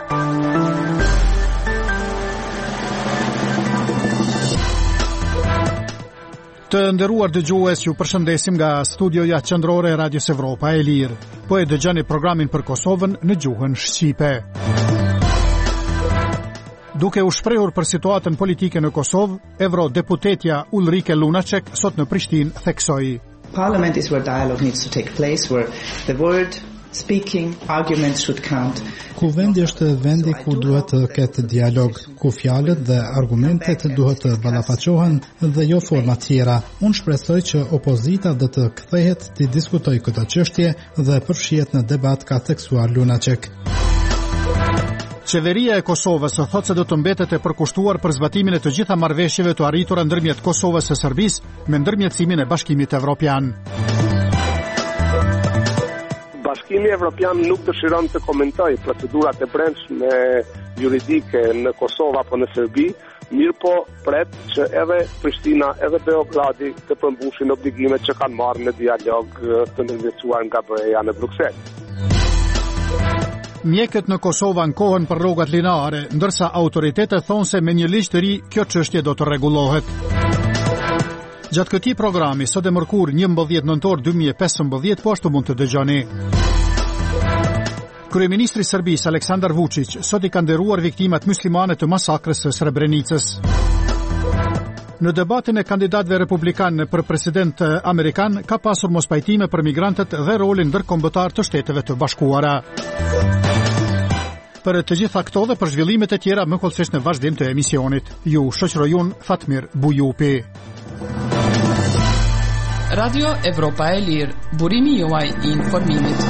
Të nderuar dëgjues, ju përshëndesim nga studioja qendrore e Radios Evropa e Lirë. Po e dëgjoni programin për Kosovën në gjuhën shqipe. Duke u shprehur për situatën politike në Kosovë, eurodeputetja Ulrike Lunacek sot në Prishtinë theksoi: Parliament is where dialogue needs to take place, where the word speaking arguments should count. Kuvendi është vendi ku duhet të ketë dialog, ku fjalët dhe argumentet duhet të ballafaqohen dhe jo forma tjera. Unë shpresoj që opozita do të kthehet të diskutojë këtë çështje dhe përfshihet në debat, ka theksuar Lunacek. Qeveria e Kosovës thotë se do të mbetet e përkushtuar për zbatimin e të gjitha marrëveshjeve të arritura ndërmjet Kosovës së Serbisë me ndërmjetësimin e Bashkimit Evropian. Bashkimi Evropian nuk dëshiron të komentojë procedurat e brendshme juridike në Kosovë apo në Serbi, mirë po pret që edhe Prishtina edhe Beogradi të përmbushin obligimet që kanë marrë në dialog të ndërmjetësuar nga BE-ja në Bruksel. Mjekët në Kosovë ankohen për rrogat lineare, ndërsa autoritetet thonë se me një ligj të ri kjo çështje do të rregullohet. Gjatë këtij programi, sot e mërkur 11 nëntor 2015, po ashtu mund të dëgjoni. Kryeministri i Serbisë Aleksandar Vučić sot i ka nderuar viktimat muslimane të masakrës së Srebrenicës. Në debatin e kandidatëve republikanë për president amerikan ka pasur mospajtime për migrantët dhe rolin ndërkombëtar të Shteteve të Bashkuara. Për të gjitha këto dhe për zhvillimet e tjera më kollësisht në vazhdim të emisionit. Ju shoqëroj unë Fatmir Bujupi. Radio Evropa e Lirë, burimi juaj i informimit.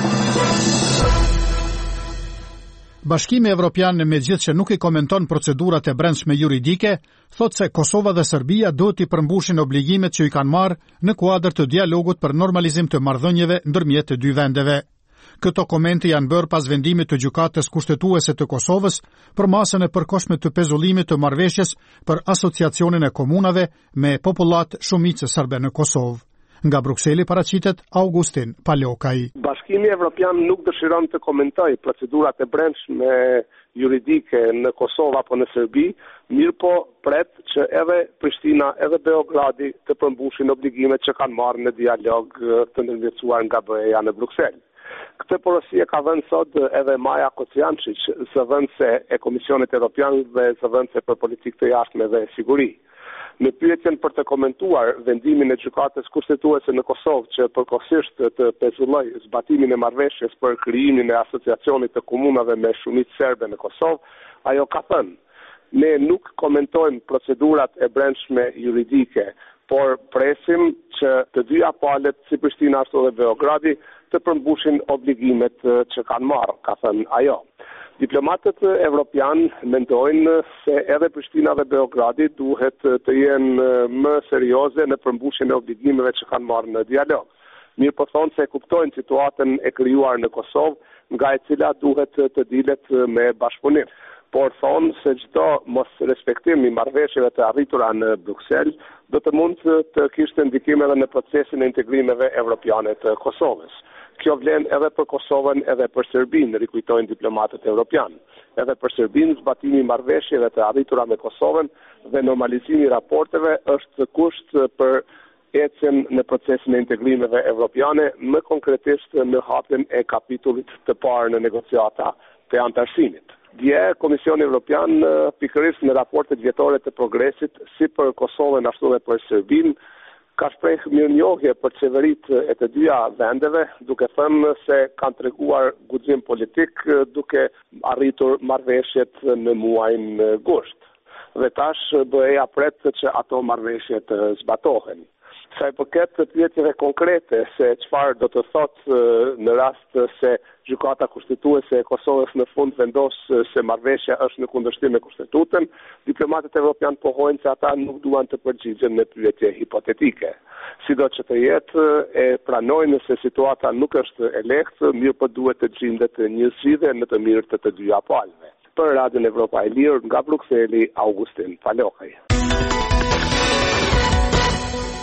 Bashkimi Evropian, megjithëse nuk i komenton procedurat e brendshme juridike, thotë se Kosova dhe Serbia duhet i përmbushin obligimet që i kanë marrë në kuadër të dialogut për normalizim të marrëdhënieve ndërmjet të dy vendeve. Këto komente janë bërë pas vendimit të gjykatës kushtetuese të Kosovës për masën e përkohshme të pezullimit të marrëveshjes për asociacionin e komunave me popullat shumicë serbe në Kosovë. Nga Brukseli paraqitet Augustin Palokaj. Bashkimi Evropian nuk dëshiron të komentojë procedurat e brendshme juridike në Kosovë apo në Serbi, mirë po pret që edhe Prishtina edhe Beogradi të përmbushin obligimet që kanë marrë në dialog të ndërmjetësuar nga BE-ja në Bruksel. Këtë porosie ka vënë sot edhe Maja Kociančić, zëvendëse e Komisionit Evropian dhe zëvendëse për politikë të jashtme dhe siguri. Në pyetjen për të komentuar vendimin e gjykatës kushtetuese në Kosovë që përkohësisht të pezulloi zbatimin e marrëveshjes për krijimin e asociacionit të komunave me shumicë serbe në Kosovë, ajo ka thënë: ne nuk komentojmë procedurat e brendshme juridike, por presim që të dyja palët, si Prishtina ashtu dhe Beogradi, të përmbushin obligimet që kanë marrë, ka thënë ajo. Diplomatët evropian mendojnë se edhe Prishtina dhe Beogradi duhet të jenë më serioze në përmbushjen e obligimeve që kanë marrë në dialog. Mirë po thonë se kuptojnë situatën e krijuar në Kosovë, nga e cila duhet të dilet me bashkëpunim. Por thonë se çdo mos respektim i marrëveshjeve të arritura në Bruksel do të mund të kishte ndikim edhe në procesin e integrimeve evropiane të Kosovës. Kjo vlen edhe për Kosovën edhe për Serbinë, rikujtojnë diplomatët evropian. Edhe për Serbinë, zbatimi i marrëveshjeve të arritura me Kosovën dhe normalizimi i raporteve është kusht për ecjen në procesin e integrimeve evropiane, më konkretisht në hapjen e kapitullit të parë në negociata të antarësimit. Dje, Komisioni Evropian, pikërisht në raportet vjetore të progresit, si për Kosovën ashtu dhe për Serbinë, ka shprehë mirënjohje për qeveritë e të dyja vendeve, duke thënë se kanë treguar guxim politik duke arritur marrëveshjet në muajin gusht. Dhe tash BE-ja pret që ato marrëveshje të zbatohen. Sa i përket të pyetjeve konkrete se çfarë do të thotë në rast se gjykata kushtetuese e Kosovës në fund vendos se marrëveshja është në kundërshtim me kushtetutën, diplomatët evropian pohojnë se ata nuk duan të përgjigjen në pyetje hipotetike. Sido që të jetë, e pranojnë se situata nuk është e lehtë, mirë po duhet të gjendet një zgjidhje në të mirë të dyja palëve. Për Radion Evropa e Lirë, nga Brukseli, Augustin Palokaj.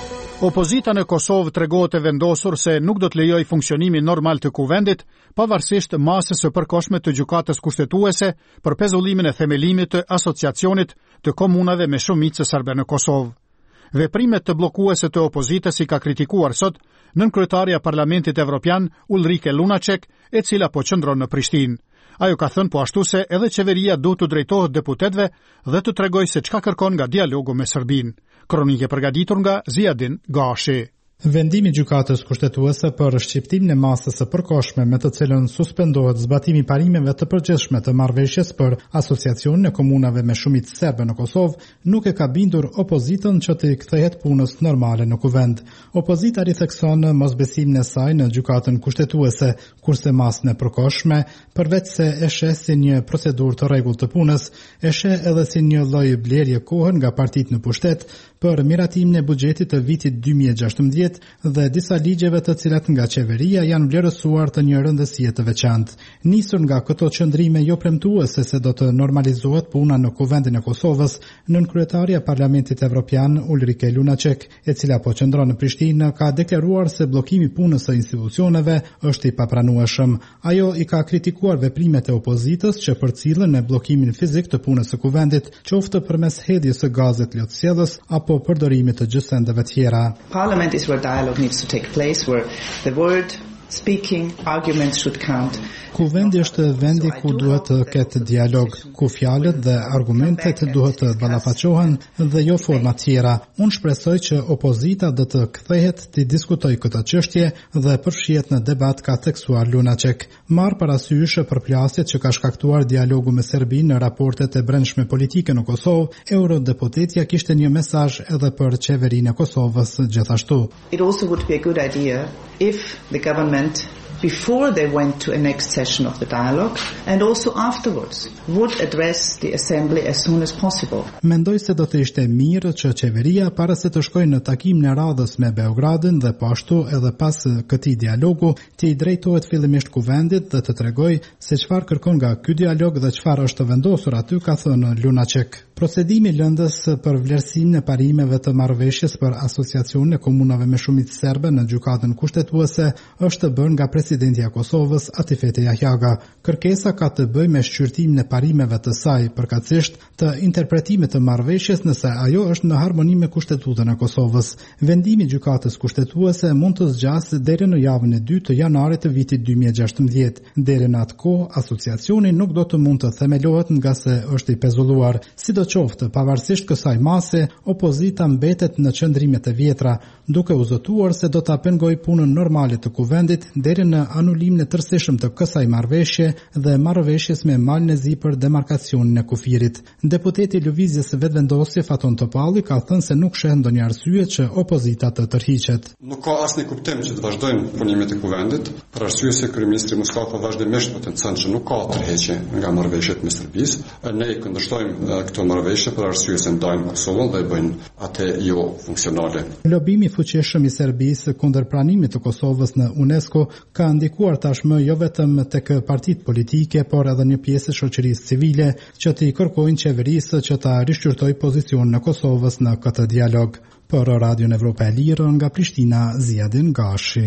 Opozita në Kosovë tregohet e vendosur se nuk do të lejojë funksionimin normal të kuvendit, pavarësisht masës së përkohshme të gjykatës kushtetuese për pezullimin e themelimit të asociacionit të komunave me shumicë serbe në Kosovë. Veprimet të bllokuese të opozitës i ka kritikuar sot nënkryetaria e Parlamentit Evropian Ulrike Lunacek, e cila po qëndron në Prishtinë. Ajo ka thënë po ashtu se edhe qeveria duhet të drejtohet deputetëve dhe të tregojë se çka kërkon nga dialogu me Serbinë. Kronike përgatitur nga Ziadin Gashi. Vendimi i gjykatës kushtetuese për shqiptimin e masës së përkohshme me të cilën suspendohet zbatimi i parimeve të përgjithshme të marrëveshjes për asociacionin e komunave me shumicë serbe në Kosovë nuk e ka bindur opozitën që të kthehet punës normale në kuvend. Opozita rithekson mosbesimin e saj në gjykatën kushtetuese, kurse masën e përkohshme, përveç se e sheh si një procedurë të rregullt të punës, e sheh edhe si një lloj blerje kohe nga partitë në pushtet për miratimin e buxhetit të vitit 2016 dhe disa ligjeve të cilat nga qeveria janë vlerësuar të një rëndësie të veçantë. Nisur nga këto qëndrime jo premtuese se do të normalizohet puna në kuvendin e Kosovës, nënkryetaria e Parlamentit Evropian Ulrike Lunacek, e cila po qëndron në Prishtinë, ka deklaruar se bllokimi i punës së institucioneve është i papranueshëm. Ajo i ka kritikuar veprimet e opozitës që përcillen në bllokimin fizik të punës së kuvendit, qoftë përmes hedhjes së gazit lotësjellës apo përdorimit të gjësendeve tjera. Parliament is where dialogue needs to take place, where the word, speaking, arguments should count. Kuvendi është vendi ku duhet të ketë dialog, ku fjalët dhe argumentet duhet të ballafaqohen dhe jo forma tjera. Unë shpresoj që opozita do të kthehet të diskutojë këtë çështje dhe përfshihet në debat, ka theksuar Lunacek. Marr parasysh përplasjet që ka shkaktuar dialogu me Serbinë në raportet e brendshme politike në Kosovë, eurodeputetja kishte një mesazh edhe për qeverinë e Kosovës gjithashtu. It also would be a good idea if the government, before they went to a next session of the dialogue and also afterwards, would address the assembly as soon as possible. Mendoj se do të ishte mirë që qeveria para se të shkojë në takimin e radhës me Beogradin dhe po ashtu edhe pas këtij dialogu të i drejtohet fillimisht kuvendit dhe të tregojë se çfarë kërkon nga ky dialog dhe çfarë është vendosur aty, ka thënë Lunacek. Procedimi lëndës për vlerësimin e parimeve të marrëveshjes për asociacionin e komunave me shumicë serbe në gjykatën kushtetuese është bërë nga presidenti i Kosovës Atifete Jahjaga. Kërkesa ka të bëjë me shqyrtimin e parimeve të saj, përkatësisht të interpretimit të marrëveshjes nëse ajo është në harmoni me Kushtetutën e Kosovës. Vendimi i gjykatës kushtetuese mund të zgjasë deri në javën e 2 të janarit të vitit 2016. Deri në atë kohë, asociacioni nuk do të mund të themelohet nga se është i pezulluar. Sidoqoftë, pavarësisht kësaj mase, opozita mbetet në qëndrimet e vjetra, duke u zotuar se do ta pengojë punën normale të kuvendit deri në anulimin e tërësishëm të kësaj marrëveshje dhe marrëveshjes me Malin e Zi për demarkacionin e kufirit. Deputeti i Lëvizjes së Vetëvendosjes Faton Topalli ka thënë se nuk sheh ndonjë arsye që opozita të tërhiqet. Nuk ka asnjë kuptim që të vazhdojnë punimet e kuvendit, për arsye se kryeministri Mustafa vazhdimisht po tenton që nuk ka tërheqje nga marrëveshjet me Serbisë. Ne kundërshtojmë këto marrëveshje për arsye se ndajnë Kosovën dhe bëjnë atë jo funksionale. Lobimi fuqishëm i Serbisë kundër pranimit të Kosovës në UNESCO ka ndikuar tashmë jo vetëm tek partitë politike, por edhe një pjesë e shoqërisë civile që të i kërkojnë qeverisë që ta rishqyrtojë pozicionin e Kosovës në këtë dialog. Për Radion Evropa e Lirë nga Prishtina, Ziadin Gashi.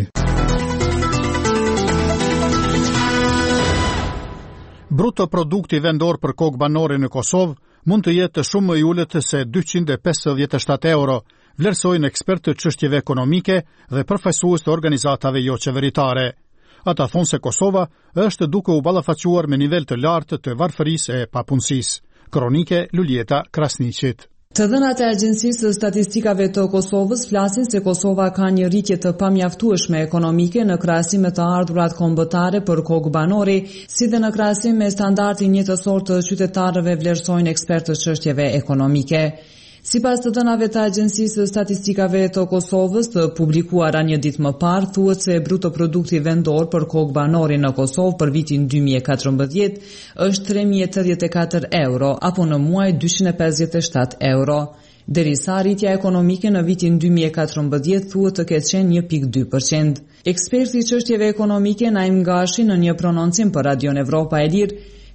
Bruto produkti vendor për kokë banore në Kosovë mund të jetë shumë më i ulët se 257 euro, vlerësojnë ekspertë të çështjeve ekonomike dhe përfaqësues të organizatave jo qeveritare. Ata thonë se Kosova është duke u ballafaquar me nivel të lartë të varfërisë e papunësisë. Kronike Luljeta Krasniqit. Të dhënat e Agjencisë së Statistikave të Kosovës flasin se Kosova ka një rritje të pamjaftueshme ekonomike në krahasim me të ardhurat kombëtare për kokë banori, si dhe në krahasim me standardin jetësor të qytetarëve, vlerësojnë ekspertët çështjeve ekonomike. Sipas të dhënave të Agjencisë së Statistikave të Kosovës të publikuara një ditë më parë, thuhet se bruto produkti vendor për kokë banori në Kosovë për vitin 2014 është 3084 euro apo në muaj 257 euro. Derisa rritja ekonomike në vitin 2014 thuhet të ketë qenë 1.2%. Eksperti i çështjeve ekonomike Naim Gashi në një prononcim për Radion Evropa e Lirë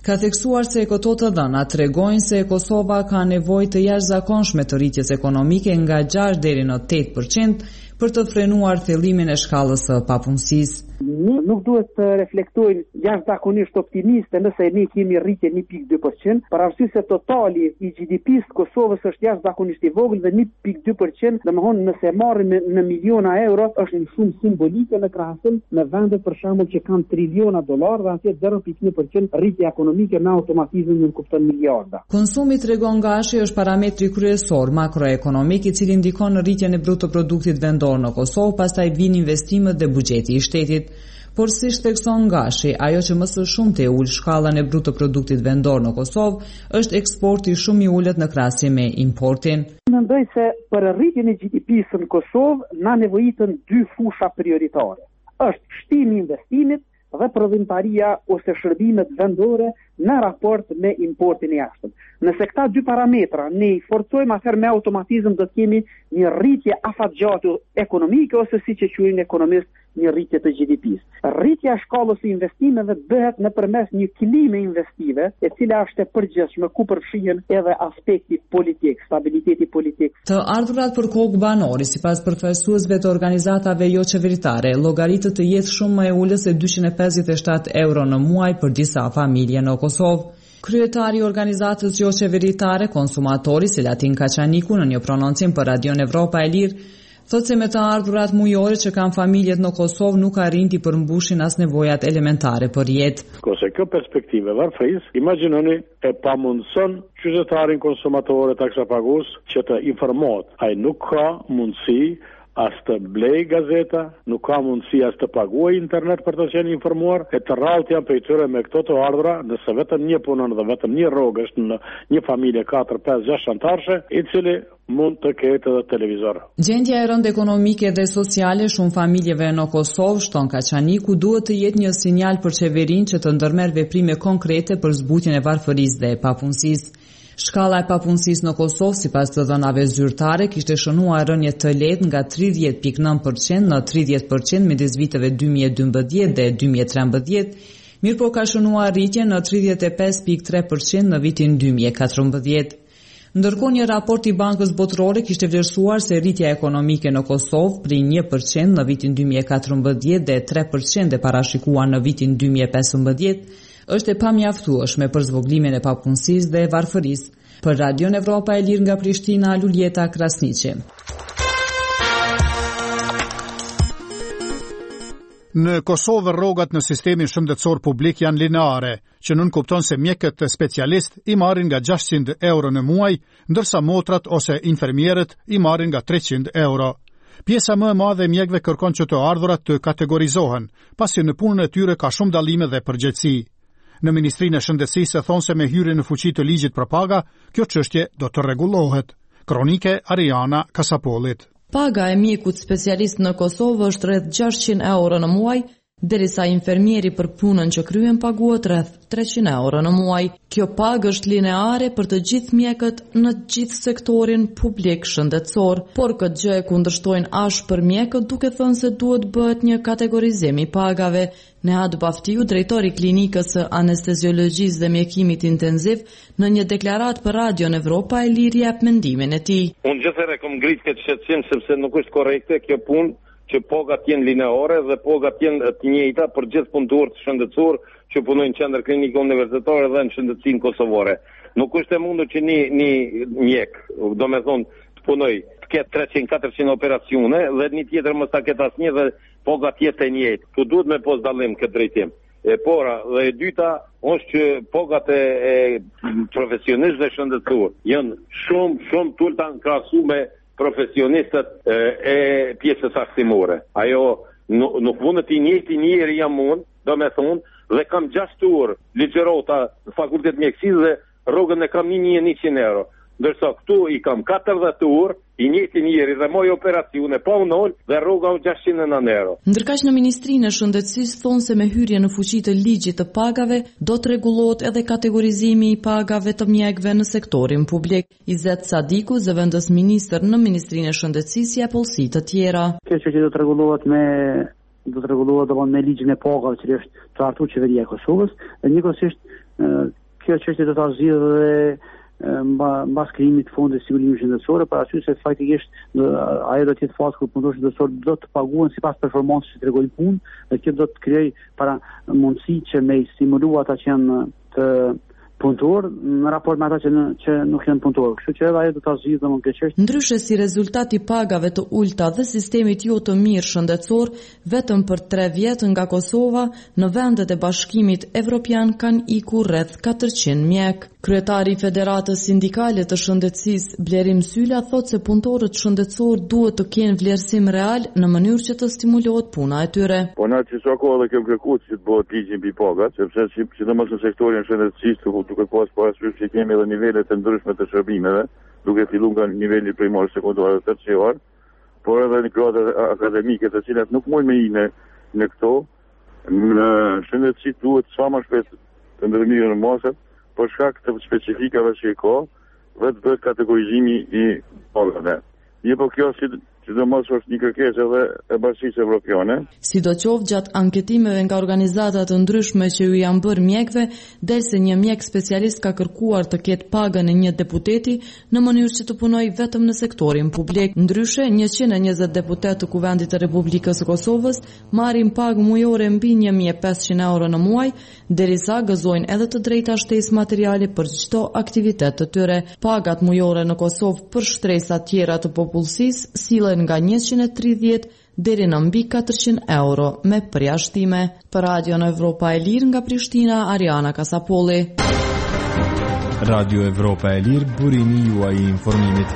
Ka theksuar se këto të dhëna tregojnë se Kosova ka nevojë të jashtëzakonshme të rritjes ekonomike nga 6 deri në 8% për të frenuar thellimin e shkallës së papunësisë. Nuk duhet të reflektojnë jashtëzakonisht optimiste nëse ne kemi rritje 1.2%, për arsye se totali i GDP-s të Kosovës është jashtëzakonisht i vogël dhe 1.2%, domethënë nëse marrim në miliona euro, është një shumë simbolike në krahasim me vende për shembull që kanë triliona dollar dhe atje 0.1% rritje ekonomike me automatizëm nuk kupton miliarda. Konsumi tregon gashi është parametri kryesor makroekonomik i cili ndikon në rritjen e brutoproduktit vendor në Kosovë, pastaj vijnë investimet dhe buxheti i shtetit. Por si thekson gashi, ajo që më së shumti ul shkallën e brutoproduktit vendor në Kosovë është eksporti shumë i ulët në krahasim me importin. Mendoj se për rritjen e GDP-s në Kosovë na nevojiten 2 fusha prioritare. Është shtimi i investimit dhe prodhimtaria ose shërbimet vendore në raport me importin e jashtëm. Nëse këta 2 parametra ne i forcojmë, atëherë me automatizëm do të kemi një rritje afatgjatë ekonomike ose siç e quajnë ekonomist një rritje të GDP-s. Rritja e shkallës së investimeve bëhet nëpërmes një klime investive, e cila është e përgjithshme ku përfshihen edhe aspekti politik, stabiliteti politik. Të ardhurat për kokë banori, sipas përfaqësuesve të organizatave jo qeveritare, llogaritë të jetë shumë më e ulës se 257 euro në muaj për disa familje në Kosovë. Kryetari i organizatës jo qeveritare Konsumatori, Selatin Kaçaniku, në një prononcim për Radion Evropa e Lirë, thotë se me të ardhurat mujore që kanë familjet në Kosovë nuk arrin të përmbushin as nevojat elementare për jetë. Kose kjo perspektive varfërisë, imagjinoni e pamundson qytetarin konsumator taksapagues që të informohet. Ai nuk ka mundësi as të blej gazeta, nuk ka mundësi as të paguaj internet për të qenë informuar, e të rrallët janë për i tyre me këto të ardhura, nëse vetëm një punon dhe vetëm një rrogë është në një familje 4, 5, 6 antarëse, i cili mund të ketë edhe televizor. Gjendja e rëndë ekonomike dhe sociale shumë familjeve në Kosovë, shton Kaçaniku, duhet të jetë një sinjal për qeverinë që të ndërmerr veprime konkrete për zbutjen e varfërisë dhe papunësisë. Shkalla e papunësisë në Kosovë, sipas të dhënave zyrtare, kishte shënuar rënje të lehtë nga 30.9% në 30% midis viteve 2012 dhe 2013, mirëpo ka shënuar rritje në 35.3% në vitin 2014. Ndërkohë një raport i Bankës Botërore kishte vlerësuar se rritja ekonomike në Kosovë prej 1% në vitin 2014 dhe 3% e parashikuar në vitin 2015 është e pamjaftueshme për zvogëlimin e papunësisë dhe varfërisë. Për Radion Evropa e Lirë nga Prishtina, Luljeta Krasniqi. Në Kosovë rrogat në sistemin shëndetësor publik janë lineare, që nuk kupton se mjekët specialist i marrin nga 600 euro në muaj, ndërsa motrat ose infermierët i marrin nga 300 euro. Pjesa më e madhe e mjekëve kërkon që të ardhurat të kategorizohen, pasi në punën e tyre ka shumë dallime dhe përgjegjësi. Në Ministrinë e Shëndetësisë thonë se me hyrjen në fuqi të ligjit për paga, kjo çështje do të rregullohet. Kronike Ariana Kasapolit. Paga e mjekut specialist në Kosovë është rreth 600 euro në muaj, derisa infermieri për punën që kryen paguhet rreth 300 euro në muaj. Kjo pagë është lineare për të gjithë mjekët në gjithë sektorin publik shëndetësor, por këtë gjë e kundërshtojnë për mjekët duke thënë se duhet bëhet një kategorizim i pagave. Nehad Baftiu, drejtori i klinikës së anesteziologjisë dhe mjekimit intenziv, në një deklaratë për Radion Evropa e Lirë jep mendimin e tij. Unë gjithëherë kam ngrit këtë shqetësim sepse nuk është korrekte kjo punë që pagat janë lineare dhe pagat janë të njëjta për gjithë punëtorët shëndetësor që punojnë në qendër klinike universitare dhe në shëndetësinë kosovare. Nuk është e mundur që një mjek, domethënë, të punoj të ketë 300-400 operacione dhe një tjetër mos ta ketë asnjë dhe pagat jetë e njëjtë. Tu duhet me pos dallim këtë drejtim. E pora dhe e dyta është që pagat e profesionistëve shëndetësor janë shumë tulta në krahasim me profesionistët e pjesës aksimore. Ajo nuk mund të njëjti njëri jam unë, domethënë, dhe kam 6 orë ligjërota në fakultet mjekësisë dhe rrogën e kam 1.100 euro. Ndërsa këtu i kam 40 orë, i njëjti njëri dhe moj operacione pa unol dhe rroga 609 euro. Ndërkaq në Ministrinë e Shëndetësisë thonë se me hyrje në fuqi të ligjit të pagave do të rregullohet edhe kategorizimi i pagave të mjekëve në sektorin publik. Izet Sadiku, zëvendës ministër në Ministrinë e Shëndetësisë, jep pollësi të tjera. Kjo që do të rregullohet me ligjin e pagave që është të hartuar qeveria e Kosovës, dhe njëkohësisht Kjo çështje do ta zgjidhë mbas krijimit të fondit sigurimi shëndetësor, për arsye se faktikisht ajo do të jetë fazë kur punëtorët shëndetësor do të paguhen sipas performancës që tregojnë punë, dhe kjo do të krijojë para mundësi që me stimulu ata që janë të punëtor në raport me ata që nuk janë punëtor. Kështu që edhe ajo do ta zgjidhë domosdoshmë këtë çështje. Ndryshe si rezultati pagave të ulta dhe sistemit jo të mirë shëndetësor, vetëm për 3 vjet nga Kosova në vendet e Bashkimit Evropian kanë ikur rreth 400 mjek. Kryetari i Federatës Sindikale të Shëndetësisë, Blerim Sylla, thotë se punëtorët shëndetësor duhet të kenë vlerësim real në mënyrë që të stimulohet puna e tyre. Po na që sa kohë kemë kërkuar që të bëhet ligji mbi pagat, sepse sidomos në sektorin shëndetësisë duke pas parasysh që kemi edhe nivele të ndryshme të shërbimeve, duke filluar nga niveli primar, sekondar dhe terciar, por edhe në gradet akademike, të cilat nuk mund me ine në këto, në shëndetësi duhet sa më shpejt të ndërmirën masat, për shkak të specifikave që ka, vetë bëhet kategorizimi i pagave. Një po kjo sidomos është një kërkesë edhe e Bashkisë Evropiane. Sidoqoftë gjatë anketimeve nga organizata të ndryshme që ju janë bërë mjekëve, del se një mjek specialist ka kërkuar të ketë pagën e një deputeti në mënyrë që të punojë vetëm në sektorin publik. Ndryshe, 120 deputetë të Kuvendit të Republikës së Kosovës marrin pagë mujore mbi 1500 euro në muaj, derisa gëzojnë edhe të drejta shtesë materiale për çdo aktivitet të tyre. Pagat mujore në Kosovë për shtresat tjera të popullsisë sillen nga 130 deri në mbi 400 euro me përjashtime. Për Radio në Evropa e Lirë nga Prishtina, Ariana Kasapolli. Radio Evropa e Lirë, burimi juaj i informimit.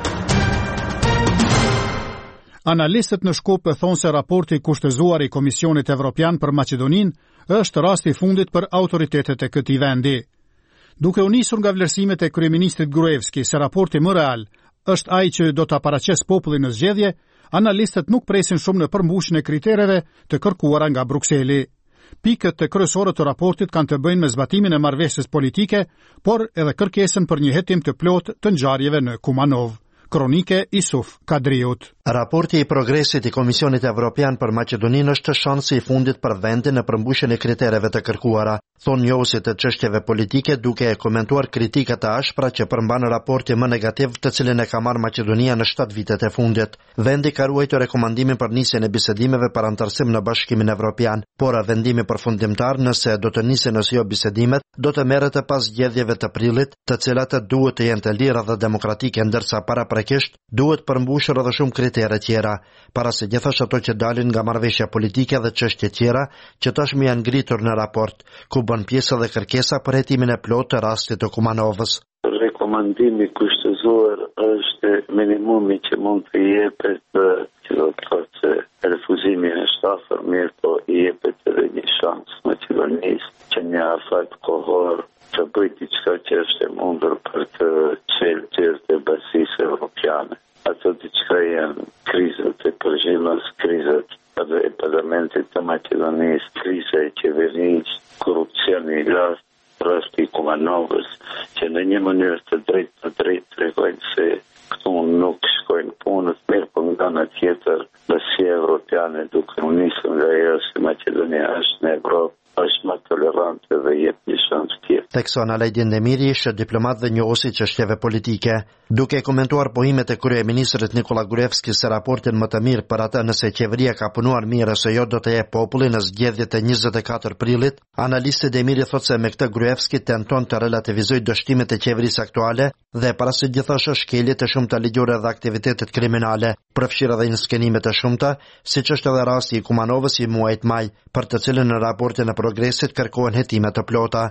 Analistët në Shkup thonë se raporti kushtëzuar i Komisionit Evropian për Maqedoninë është rasti i fundit për autoritetet e këtij vendi. Duke u nisur nga vlerësimet e kryeministrit Gruevski se raporti më real është ai që do ta paraqes popullin në zgjedhje, analistët nuk presin shumë në përmbushjen e kritereve të kërkuara nga Brukseli. Pikët e kryesore të raportit kanë të bëjnë me zbatimin e marrëveshjes politike, por edhe kërkesën për një hetim të plotë të ngjarjeve në Kumanov. Kronike Isuf Kadriut. Raporti i progresit i Komisionit Evropian për Maqedoninë është shansi i fundit për vendin në përmbushjen e kritereve të kërkuara, thonë njohësit të çështjeve politike, duke e komentuar kritikat e ashpra që përmban raporti më negativ të cilin e ka marrë Maqedonia në 7 vitet e fundit. Vendi ka ruajtur rekomandimin për nisjen e bisedimeve për antarësim në Bashkimin Evropian, por vendimi përfundimtar nëse do të nisen ose jo bisedimet do të merret pas zgjedhjeve të prillit, të cilat duhet të jenë të lira dhe demokratike, ndërsa paraprakisht duhet përmbushur edhe shumë kritere tjera, para se gjithashtu ato që dalin nga marrëveshja politike dhe çështje tjera që tashmë janë ngritur në raport, ku bën pjesë edhe kërkesa për hetimin e plotë të rastit të Kumanovës. Rekomandimi kushtëzuar është minimumi që mund të jepet, që do të thotë se refuzimi është afër, mirë po i jepet edhe një shans Maqedonisë që një afat kohor të bëjë diçka që është e mundur për të çelë të Bashkisë Evropiane. Ato diçka janë krizat e përgjithshme, krizat e parlamentit të Maqedonisë, kriza e qeverisë, korrupsioni i rasti i Kumanovës, që në një mënyrë të drejtë tregojnë se këtu nuk shkojnë punët, mirë po nga ana tjetër Bashkia Evropiane duke u nisur nga ajo se Maqedonia është në Evropë, është më tolerante dhe jep një shans tjetër. Tekson Alajdin Demiri ishte diplomat dhe njohësi çështjeve politike. Duke komentuar pohimet e kryeministrit Nikola Gruevski se raportin më të mirë për atë nëse qeveria ka punuar mirë ose jo do të jep populli në zgjedhjet e 24 prillit, analisti Demiri thotë se me këtë Gruevski tenton të relativizojë dështimet e qeverisë aktuale dhe parasysh gjithashtu shkelje të shumta ligjore dhe aktivitetet kriminale, përfshirë edhe skenime të shumta, siç është edhe rasti i Kumanovës i muajit maj, për të cilën në raportin e progresit kërkohen hetime të plota.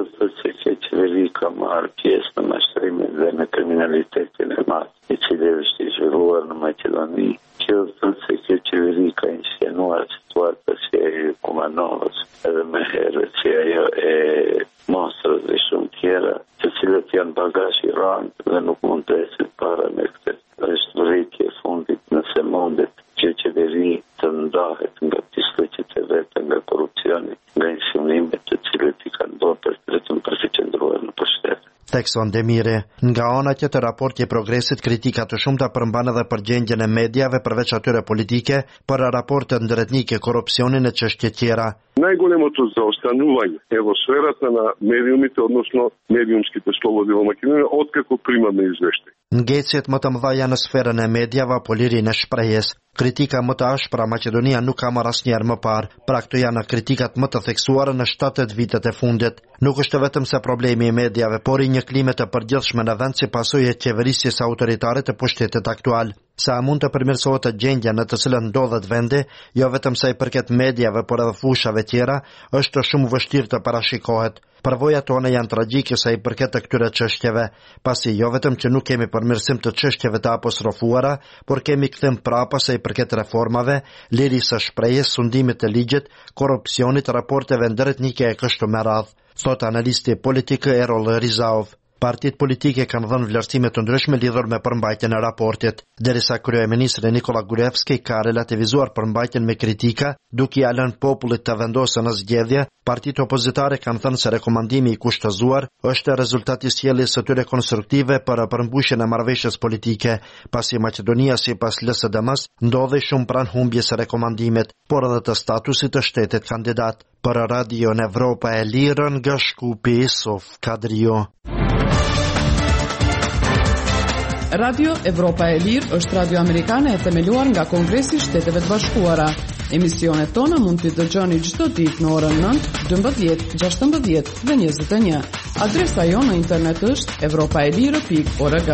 Qeveri ka marrë pjesë në mashtrimin dhe në kriminalitetin e madh, i cili është i zhvilluar në Maqedoni. Kjo thotë se kjo qeveri ka inscenuar situata si e Kumanovës, edhe më herët si ajo e Mostrës dhe shumë tjera, të cilët janë bagazh i rëndë dhe nuk mund të ecin para me këtë. Është vërejtje e fundit nëse mundet që qeveri të ndahet nga disloqet e veta, nga korrupsioni, nga insinuimet të cilët i kanë bërë për të qëndruar në pushtet. Tekson Demiri, nga ana tjetër raporti i progresit kritika të shumta përmban edhe për gjendjen e mediave përveç atyre politike, për raportet ndërhetnike, korrupsionin e çështje tjera. Најголемото заостанување е во сферата на медиумите, односно медиумските слободи во Македонија, откако примаме извештај. Ngecjet më të mëdha në sferën e mediave apo lirinë e shprehjes. Kritika më të ashpra Maqedonia nuk ka marrë asnjëherë më parë. Pra këto janë kritikat më të theksuara në 70 vitet e fundit. Nuk është vetëm se problemi i mediave, por i një klime të përgjithshme në vend si pasojë e qeverisjes autoritare të pushtetit aktual. Sa mund të përmirësohet gjendja në të cilën ndodhet vendi, jo vetëm sa i përket mediave, por edhe fushave tjera, është shumë vështirë të parashikohet. Përvojat tona janë tragjike sa i përket të këtyre çështjeve, pasi jo vetëm që nuk kemi përmirësim të çështjeve të apostrofuara, por kemi kthim prapa sa i përket reformave, lirisë së shprehjes, sundimit të ligjit, korrupsionit, raporteve ndërtnike e kështu me radhë, thot analisti politik Erol Rizaov. Partitë politike kanë dhënë vlerësime të ndryshme lidhur me përmbajtjen e raportit, derisa kryeministri Nikola Gruevski ka relativizuar përmbajtjen me kritika, duke ia lënë popullit të vendosë në zgjedhje. Partitë opozitare kanë thënë se rekomandimi i kushtëzuar është rezultati i sjelljes së tyre konstruktive për përmbushjen e marrëveshjes politike, pasi Maqedonia sipas LSDM-s ndodhej shumë pranë humbjes së rekomandimit, por edhe të statusit të shtetit kandidat. Për Radio Evropa e Lirë nga Shkupi, Sof Kadrio. Radio Evropa e Lirë është radio amerikane e themeluar nga Kongresi i Shteteve të Bashkuara. Emisionet tona mund t'i dëgjoni çdo ditë në orën 9, 12, 16 dhe 21. Adresa jonë në internet është europaelire.org.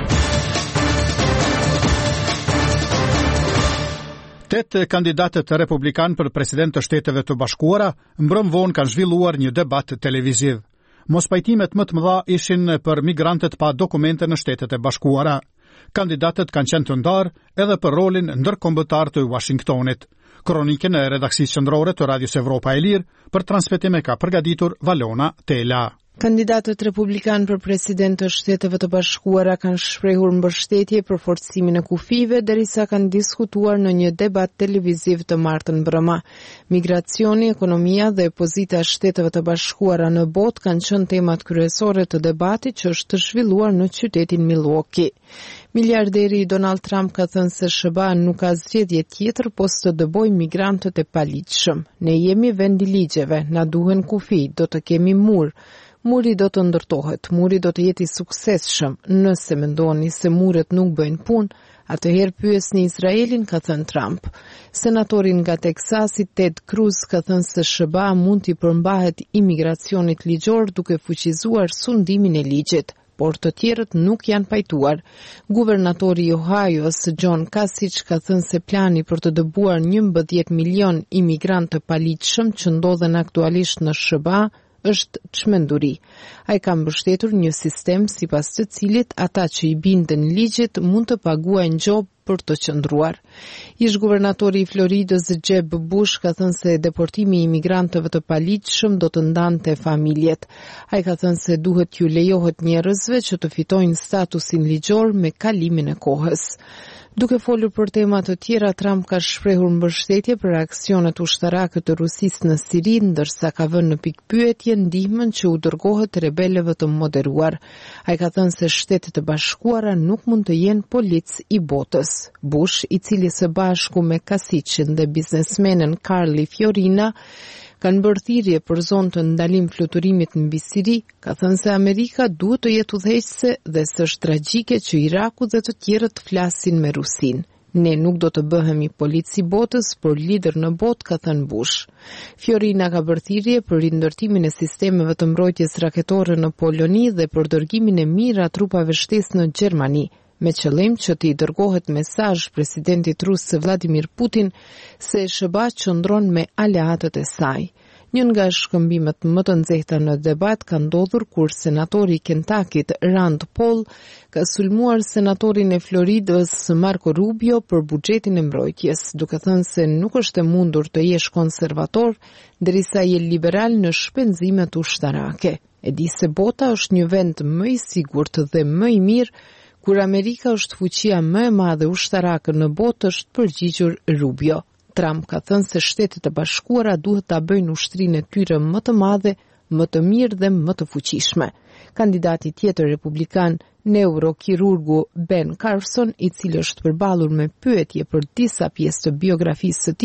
8 kandidatët republikan për president të Shteteve të Bashkuara mbrëm vonë kanë zhvilluar një debat televiziv. Mospajtimet më të mëdha ishin për migrantët pa dokumente në Shtetet e Bashkuara. Kandidatët kanë qenë të ndarë edhe për rolin ndërkombëtar të Washingtonit. Kronikën e redaksisë qendrore të Radios Evropa e Lirë për transmetim ka përgatitur Valona Tela. Kandidatët republikan për president të Shteteve të Bashkuara kanë shprehur mbështetje për forcimin e kufive derisa kanë diskutuar në një debat televiziv të martën brëma. Migracioni, ekonomia dhe pozita e Shteteve të Bashkuara në botë kanë qenë temat kryesore të debatit që është zhvilluar në qytetin Milwaukee. Miliarderi Donald Trump ka thënë se SBA nuk ka zgjedhje tjetër pos të dëbojë migrantët e paligjshëm. Ne jemi vend i ligjeve, na duhen kufi, do të kemi mur. Muri do të ndërtohet, muri do të jetë i suksesshëm. Nëse mendoni se muret nuk bëjnë punë, atëherë pyesni Izraelin, ka thënë Trump. Senatorin nga Teksasi Ted Cruz ka thënë se SBA mund t'i përmbahet imigracionit ligjor duke fuqizuar sundimin e ligjit, por të tjerët nuk janë pajtuar. Guvernatori i Ohio's John Kasich ka thënë se plani për të dëbuar 11 milion imigrant të paligjshëm që ndodhen aktualisht në SBA është çmenduri. Ai ka mbështetur një sistem sipas të cilit ata që i bindën ligjit mund të paguajnë gjobë për të qëndruar. Ish guvernatori i Floridës Jeb Bush ka thënë se deportimi i imigrantëve të paligjshëm do të ndante familjet. Ai ka thënë se duhet t'ju lejohet njerëzve që të fitojnë statusin ligjor me kalimin e kohës. Duke folur për tema të tjera, Trump ka shprehur mbështetje për aksionet ushtarake të Rusisë në Siri, ndërsa ka vënë në pikpyetje ndihmën që u dërgohet rebelëve të moderuar. Ai ka thënë se Shtetet e Bashkuara nuk mund të jenë polic i botës. Bush, i cili së bashku me Kasicin dhe biznesmenen Carly Fiorina kanë bërë thirrje për zonë të ndalim fluturimit mbi Siri, ka thënë se Amerika duhet të jetë udhëheqëse dhe se është tragjike që Iraku dhe të tjerët flasin me Rusinë. Ne nuk do të bëhemi polici botës, por lider në botë, ka thënë Bush. Fiorina ka bërë thirrje për rindërtimin e sistemeve të mbrojtjes raketore në Poloni dhe për dërgimin e mirë a trupave shtesë në Gjermani, me qëllim që t'i dërgohet mesazh presidentit rus Vladimir Putin se SBA qëndron me aleatët e saj. Një nga shkëmbimet më të nxehta në debat ka ndodhur kur senatori i Kentakit Rand Paul ka sulmuar senatorin e Floridës Marco Rubio për buxhetin e mbrojtjes, duke thënë se nuk është e mundur të jesh konservator derisa je liberal në shpenzimet ushtarake. E di se bota është një vend më i sigurt dhe më i mirë kur Amerika është fuqia më e madhe ushtarake në botë, është përgjigjur Rubio. Trump ka thënë se Shtetet e Bashkuara duhet ta bëjnë ushtrinë e tyre më të madhe, më të mirë dhe më të fuqishme. Kandidati tjetër republikan, neurokirurgu Ben Carson, i cili është përballur me pyetje për disa pjesë të biografisë së tij,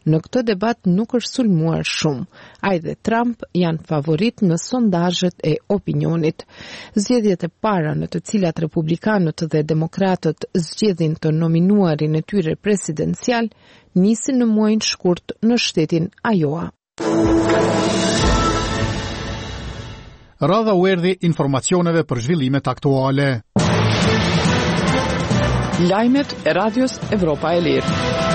Në këtë debat nuk është sulmuar shumë. Ai dhe Trump janë favorit në sondazhet e opinionit. Zgjedhjet e para në të cilat republikanët dhe demokratët zgjedhin të nominuarin e tyre presidencial nisin në muajin shkurt në shtetin Iowa. Radha u erdhi informacioneve për zhvillimet aktuale. Lajmet e Radios Evropa e Lirë.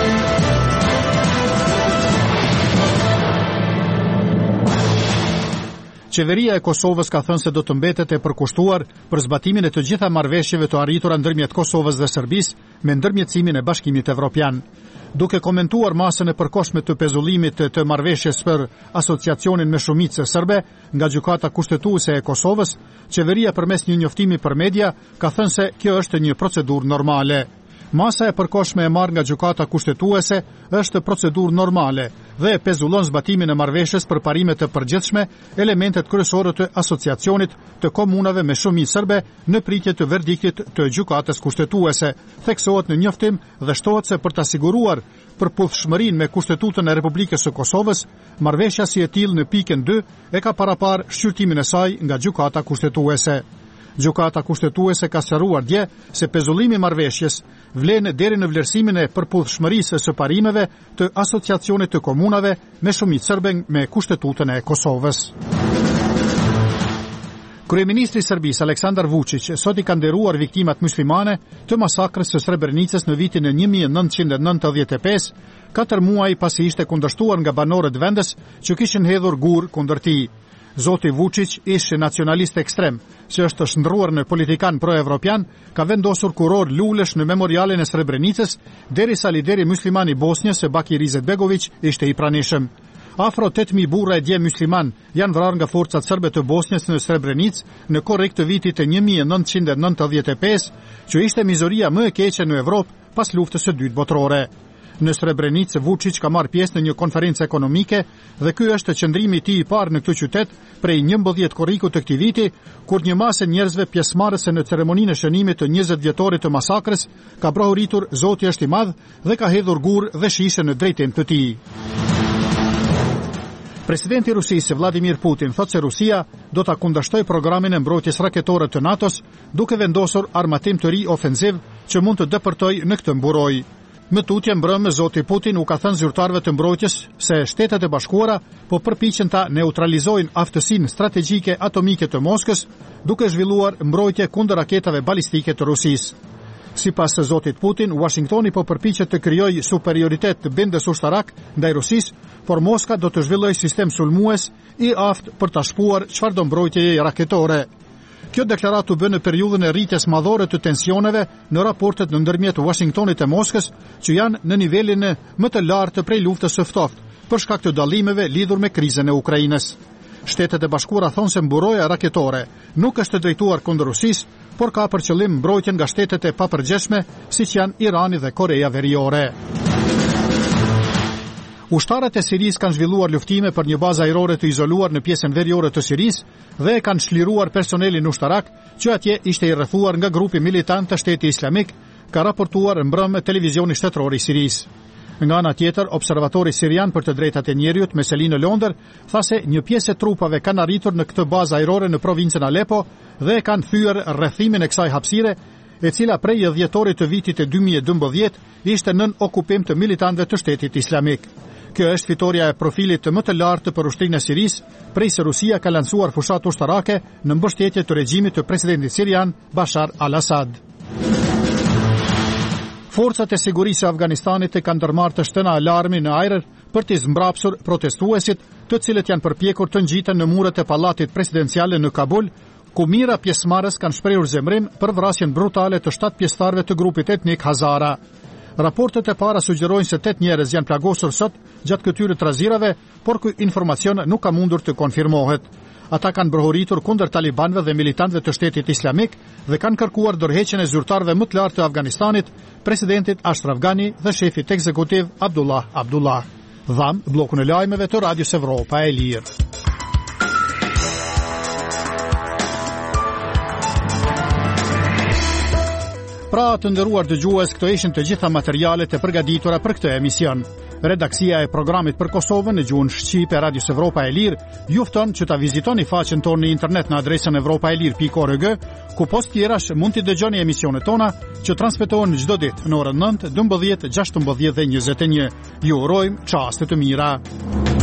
Qeveria e Kosovës ka thënë se do të mbetet e përkushtuar për zbatimin e të gjitha marrëveshjeve të arritura ndërmjet Kosovës dhe Serbisë me ndërmjetësimin e Bashkimit Evropian. Duke komentuar masën e përkohshme të pezullimit të marrëveshjes për asociacionin me shumicë serbe nga Gjykata Kushtetuese e Kosovës, qeveria përmes një njoftimi për media ka thënë se kjo është një procedurë normale. Masa e përkohshme e marrë nga Gjykata Kushtetuese është procedurë normale dhe e pezullon zbatimin e marrëveshjes për parimet të përgjithshme, elementet kryesore të asociacionit të komunave me shumicë serbe në pritje të verdiktit të Gjykatës Kushtetuese. Theksohet në njoftim dhe shtohet se për të siguruar përputhshmërinë me Kushtetutën e Republikës së Kosovës, marrëveshja si e tillë në pikën 2 e ka parapar shqyrtimin e saj nga Gjykata Kushtetuese. Gjykata Kushtetuese ka sqaruar dje se pezullimi i marrëveshjes vlen deri në vlerësimin e përputhshmërisë së parimeve të asociacionit të komunave me shumicë serbe me Kushtetutën e Kosovës. Kryeministri i Serbisë Aleksandar Vučić sot i ka nderuar viktimat muslimane të masakrës së Srebrenicës në vitin e 1995, 4 muaj pasi ishte kundërshtuar nga banorët vendes që kishin hedhur gur kundër tij. Zoti Vučić, ish nacionalist ekstrem, që është shndruar në politikan pro-evropian, ka vendosur kuror lulesh në memorialin e Srebrenicës, derisa lideri musliman i Bosnjës, Bakir Izetbegović, ishte i pranishëm. Afro 8.000 burra e dje musliman janë vrarë nga forcat serbe të Bosnjës në Srebrenicë në korrik të vitit të 1995, që ishte mizoria më e keqe në Evropë pas luftës së dytë botërore. Në Srebrenicë, Vučić ka marrë pjesë në një konferencë ekonomike dhe ky është qëndrimi i tij i parë në këtë qytet prej 11 korrikut të këtij viti, kur një masë njerëzve pjesëmarrëse në ceremoninë e shënimit të 20 vjetorit të masakrës ka brohuritur Zoti është i madh dhe ka hedhur gur dhe shishe në drejtim të tij. Presidenti i Rusisë Vladimir Putin thotë se Rusia do ta kundërshtoj programin e mbrojtjes raketore të NATO-s, duke vendosur armatim të ri ofensiv që mund të depërtojë në këtë mburoj. Më tutje mbrëmë Zoti Putin u ka thënë zyrtarëve të mbrojtjes se Shtetet e Bashkuara po përpiqen ta neutralizojnë aftësinë strategjike atomike të Moskës, duke zhvilluar mbrojtje kundër raketave balistike të Rusisë. Sipas Zotit Putin, Washingtoni po përpiqet të krijojë superioritet bindes ushtarak ndaj Rusisë, por Moska do të zhvillojë sistem sulmues i aftë për ta shpuar çfarëdo mbrojtjeje raketore. Kjo deklaratë u bë në periudhën e rritjes madhore të tensioneve në raportet në ndërmjet Washingtonit e Moskës, që janë në nivelin më të lartë prej luftës së ftohtë për shkak të dallimeve lidhur me krizën e Ukrainës. Shtetet e Bashkuara thonë se mburoja raketore nuk është drejtuar kundër Rusisë, por ka për qëllim mbrojtjen nga shtetet e papërgjeshme, siç janë Irani dhe Koreja Veriore. Ushtarët e Sirisë kanë zhvilluar luftime për një bazë ajrore të izoluar në pjesën veriore të Sirisë dhe kanë shliruar personelin ushtarak që atje ishte i rrethuar nga grupi militant të Shteti Islamik, ka raportuar mbrëmë televizioni shtetëror i Sirisë. Nga ana tjetër, observatori sirian për të drejtat e njerëzit me selinë në Londër tha se një pjesë e trupave kanë arritur në këtë bazë ajrore në provincën Aleppo dhe kanë thyer rrethimin e kësaj hapësire, e cila prej dhjetorit të vitit e 2012 ishte nën okupim të militantëve të Shtetit Islamik. Kjo është fitoria e profilit të më të lartë për ushtrinë e Sirisë, prej se Rusia ka lancuar fushat ushtarake në mbështetje të regjimit të presidentit sirian Bashar al-Assad. Forcat e sigurisë e Afganistanit kanë ndërmarrë të shtëna alarmi në ajër për të zmbrapsur protestuesit, të cilët janë përpjekur të ngjiten në muret e pallatit presidencial në Kabul, ku mira pjesëmarrës kanë shprehur zemrim për vrasjen brutale të 7 pjesëtarëve të grupit etnik Hazara. Raportet e para sugjerojnë se 8 njerëz janë plagosur sot gjatë këtyre trazirave, por ky informacion nuk ka mundur të konfirmohet. Ata kanë brohuritur kundër talibanëve dhe militantëve të Shtetit Islamik dhe kanë kërkuar dorëheqjen e zyrtarëve më të lartë të Afganistanit, presidentit Ashraf Ghani dhe shefit ekzekutiv Abdullah Abdullah. Dham bllokun e lajmeve të Radios Evropa e Lirë. Pra të nderuar dëgjues, këto ishin të gjitha materialet e përgatitura për këtë emision. Redaksia e programit për Kosovën në gjuhën shqipe e Radios Evropa e Lirë ju fton që ta vizitoni faqen tonë në internet në adresën evropaelir.org, ku post tjerash mund t'i dëgjoni emisionet tona që transmetohen çdo ditë në orën 9, 12, 16 dhe 21. Ju urojmë çaste të mira.